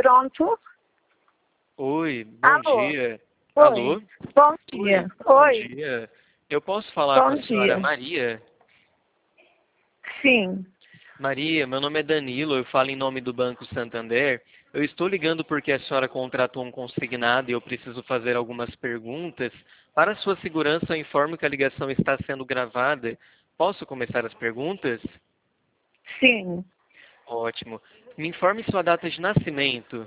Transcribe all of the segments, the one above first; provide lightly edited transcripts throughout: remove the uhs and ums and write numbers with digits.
pronto. Oi, bom Alô? dia. Oi. Alô? Bom dia. Bom Oi. dia. Eu posso falar com Bom a senhora dia. Maria? Sim. Maria, meu nome é Danilo, eu falo em nome do Banco Santander. Eu estou ligando porque a senhora contratou um consignado e eu preciso fazer algumas perguntas. Para sua segurança, eu informo que a ligação está sendo gravada. Posso começar as perguntas? Sim. Ótimo. Me informe sua data de nascimento.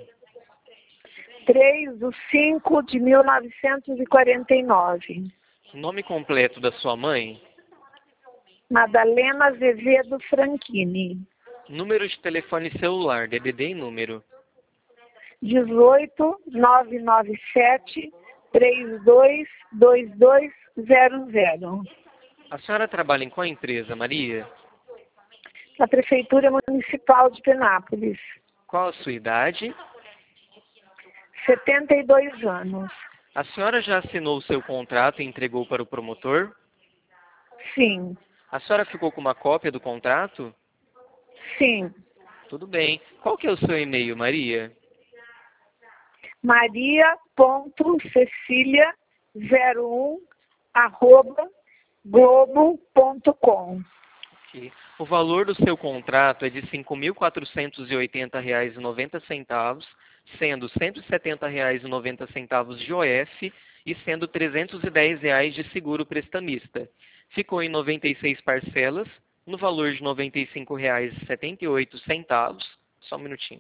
3/5/1949. Nome completo da sua mãe. Madalena Azevedo Franchini. Número de telefone celular, DDD e número. 18-997-322200. A senhora trabalha em qual empresa, Maria? Na Prefeitura Municipal de Penápolis. Qual a sua idade? 72 anos. A senhora já assinou o seu contrato e entregou para o promotor? Sim. A senhora ficou com uma cópia do contrato? Sim. Tudo bem. Qual que é o seu e-mail, Maria? maria.cecilia01@globo.com. Ok. O valor do seu contrato é de R$ 5.480,90, sendo R$ 170,90 de OF e sendo R$ 310 de seguro prestamista. Ficou em 96 parcelas, no valor de R$ 95,78. Só um minutinho.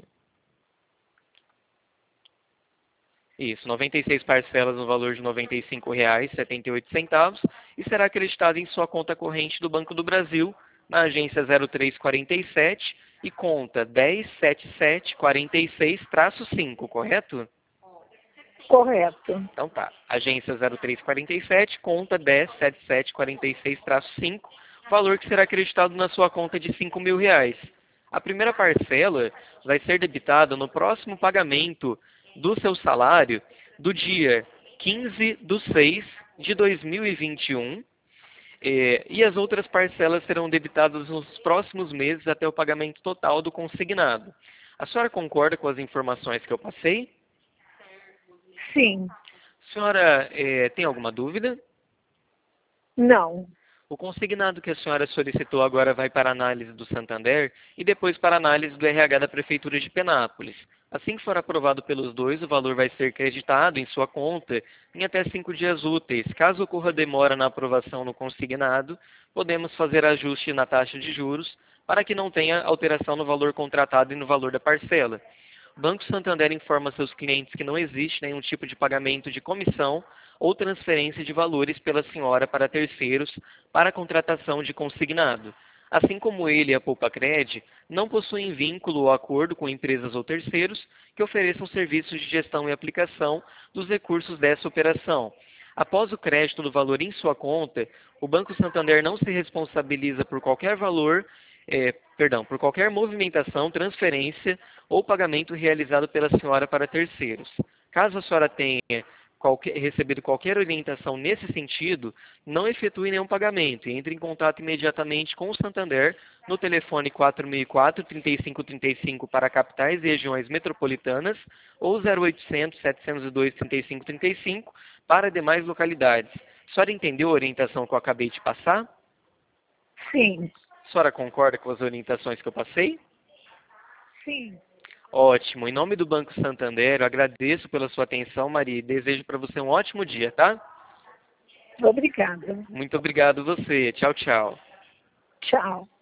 Isso, 96 parcelas no valor de R$ 95,78 e será acreditado em sua conta corrente do Banco do Brasil, na agência 0347 e conta 107746-5, correto? Correto. Então tá, agência 0347, conta 107746-5, valor que será acreditado na sua conta de R$ 5.000. A primeira parcela vai ser debitada no próximo pagamento do seu salário do dia 15/6/2021 e as outras parcelas serão debitadas nos próximos meses até o pagamento total do consignado. A senhora concorda com as informações que eu passei? Sim. A senhora tem alguma dúvida? Não. O consignado que a senhora solicitou agora vai para a análise do Santander e depois para a análise do RH da Prefeitura de Penápolis. Assim que for aprovado pelos dois, o valor vai ser creditado em sua conta em até 5 dias úteis. Caso ocorra demora na aprovação no consignado, podemos fazer ajuste na taxa de juros para que não tenha alteração no valor contratado e no valor da parcela. O Banco Santander informa seus clientes que não existe nenhum tipo de pagamento de comissão ou transferência de valores pela senhora para terceiros para a contratação de consignado. Assim como ele e a Poupacred não possuem vínculo ou acordo com empresas ou terceiros que ofereçam serviços de gestão e aplicação dos recursos dessa operação. Após o crédito do valor em sua conta, o Banco Santander não se responsabiliza por qualquer por qualquer movimentação, transferência ou pagamento realizado pela senhora para terceiros. Caso a senhora tenha recebido qualquer orientação nesse sentido, não efetue nenhum pagamento e entre em contato imediatamente com o Santander no telefone 4004-3535 para capitais e regiões metropolitanas ou 0800-702-3535 para demais localidades. A senhora entendeu a orientação que eu acabei de passar? Sim. A senhora concorda com as orientações que eu passei? Sim. Ótimo. Em nome do Banco Santander, eu agradeço pela sua atenção, Maria, e desejo para você um ótimo dia, tá? Obrigada. Muito obrigado você. Tchau, tchau. Tchau.